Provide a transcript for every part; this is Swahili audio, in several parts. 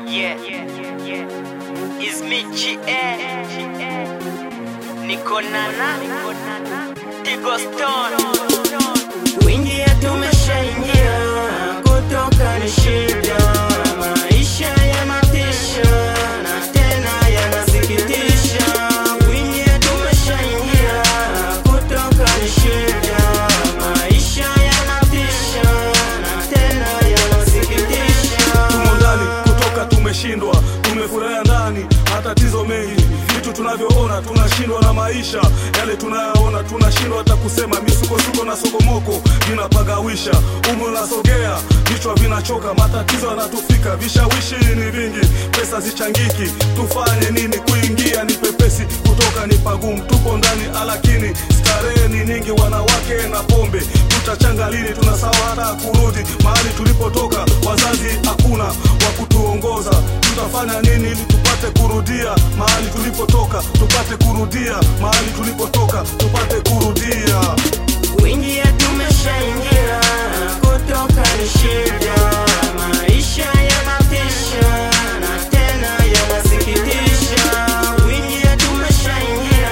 It's me GA Niko Nana Tigo Stone. Kuingia tumeshaingia, kutoka ni shida. Maisha yanatisha na tena yanasikitisha. Kuingia tumeshaingia, kutoka ni shida. Maisha yanatisha na tena yanasikitisha. Tumo ndani, kutoka tumeshindwa, tumefurahia ndani, matatizo mengi, vitu tunavyoona tunashindwa na maisha. Yale tunayaona tunashindwa hata kusema, misukosuko na sokomoko vinapagawisha. Umri unasogea, vichwa vinachoka, matatizo yanatufika, vishawishi ni vingi, pesa zichangiki. Tufanye nini? Kuingia ni pepesi, kutoka ni pagumu. Tupo ndani lakini starehe ni nyingi, wanawake na pombe. Tutachanga lini? Tunasahau hata kurudi mahali tulipotoka. Wazazi hakuna wa kutuongoza, tutafanya nini ili tupate kurudia mahali tulipotoka? Tupate kurudia mahali tulipotoka, tupate kurudia. Kuingia tumeshaingia, kutoka ni shida. Maisha yanatisha na tena yanasikitisha. Kuingia tumeshaingia,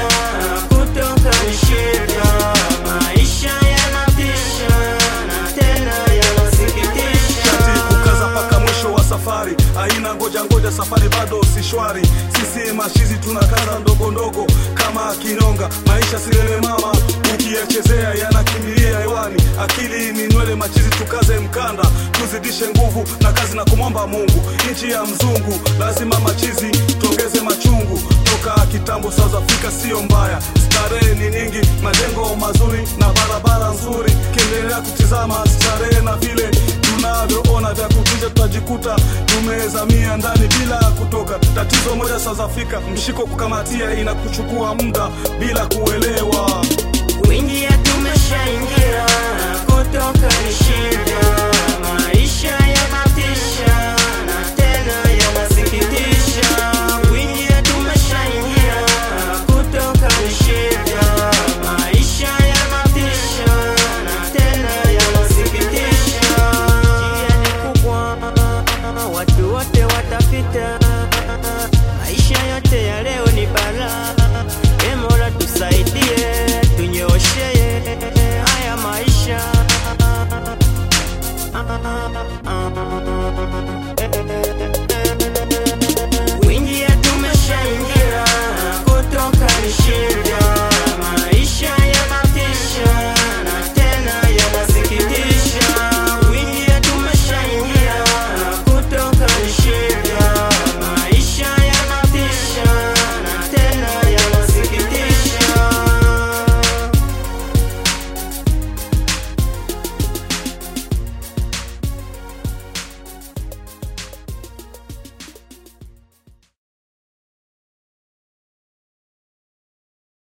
kutoka ni shida. Maisha yanatisha na tena yanasikitisha. Shati kukaza paka mwisho wa safari, haina ngoja safari bado si shwari. Sisi mashizi tunakaza ndogo ndogo kama kinyonga. Maisha silele mama, ukiyachezea yanakimbilia hewani. Akili ni nywele machizi, tukaze mkanda, tuzidishe nguvu na kazi na kumwomba Mungu. Nchi ya mzungu lazima machizi tuongeze machungu. Toka kitambo South Africa sio mbaya, starehe ni nyingi, majengo mazuri na barabara nzuri. Kiendelea kutizama starehe na vile tunavyoona vya kutisha, tutajikuta tumezamia ndani bila kutoka. Tatizo moja South Africa, mshiko kukamatia inakuchukua muda bila kuelewa. Kuingia tumeshaingia, kutoka ni shida. Maisha yanatisha na tena yanasikitisha. Kuingia tumeshaingia, kutoka ni shida. Maisha yanatisha na tena yanasikitisha. Njia ni kubwa, watu wote watapita. Maisha yote ya leo ni balaa. Mola tusaidie, tunyooshe haya maisha.